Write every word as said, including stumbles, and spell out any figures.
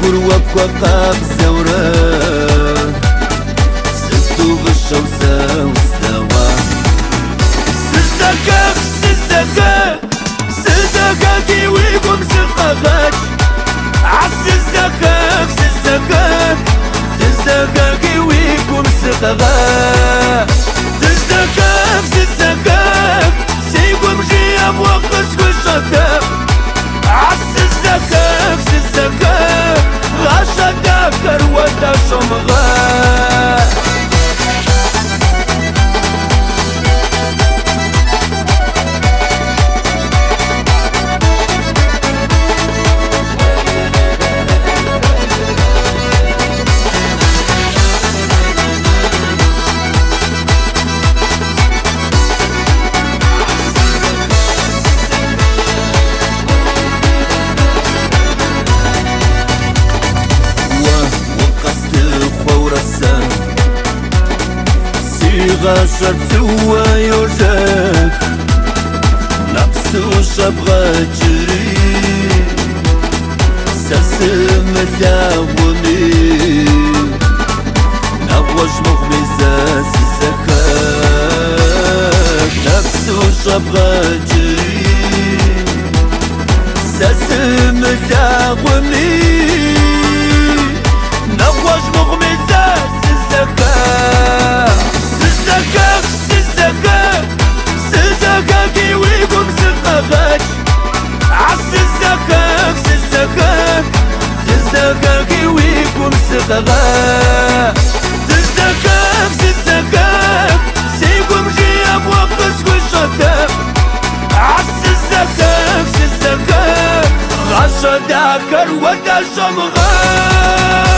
وكروك وقاب زورا ستو بالشمسة والسوا سزكاك سزكاك سزكاك ويكم سقاك عالسزكاك سزكاك سزكاك ويكم سقاك سزكاك سزكاك سيكم جيا موقس وشتاك عالسزكاك سزكاك غاشتاك كروتا شمغاك غاشر سوا يوجك نفس وشبغة جري سلسم اللاوني نغوش مغمزة سزكاك نفس وشبغة جري سلسم اللاوني نغوش مغمزة سزكاك سزكاك سزكاك سزكاك ويكم سقاك عالسزكاك سزكاك سزكاك ويكم سقاك سزكاك سزكاك سيكم جيا موقس وشتاك عالسزكاك سزكاك غاشتاك كروتا شمغاك